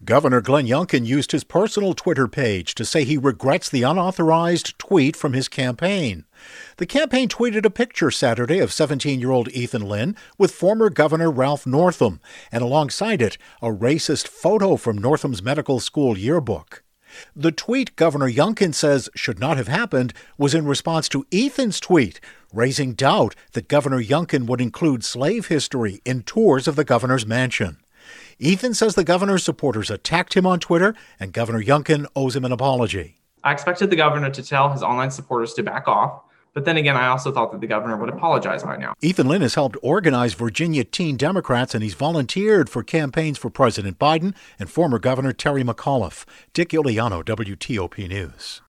Governor Glenn Youngkin used his personal Twitter page to say he regrets the unauthorized tweet from his campaign. The campaign tweeted a picture Saturday of 17-year-old Ethan Lynn with former Governor Ralph Northam, and alongside it, a racist photo from Northam's medical school yearbook. The tweet Governor Youngkin says should not have happened was in response to Ethan's tweet, raising doubt that Governor Youngkin would include slave history in tours of the governor's mansion. Ethan says the governor's supporters attacked him on Twitter, and Governor Youngkin owes him an apology. I expected the governor to tell his online supporters to back off, but then again, I also thought that the governor would apologize by now. Ethan Lynn has helped organize Virginia teen Democrats, and he's volunteered for campaigns for President Biden and former Governor Terry McAuliffe. Dick Iuliano, WTOP News.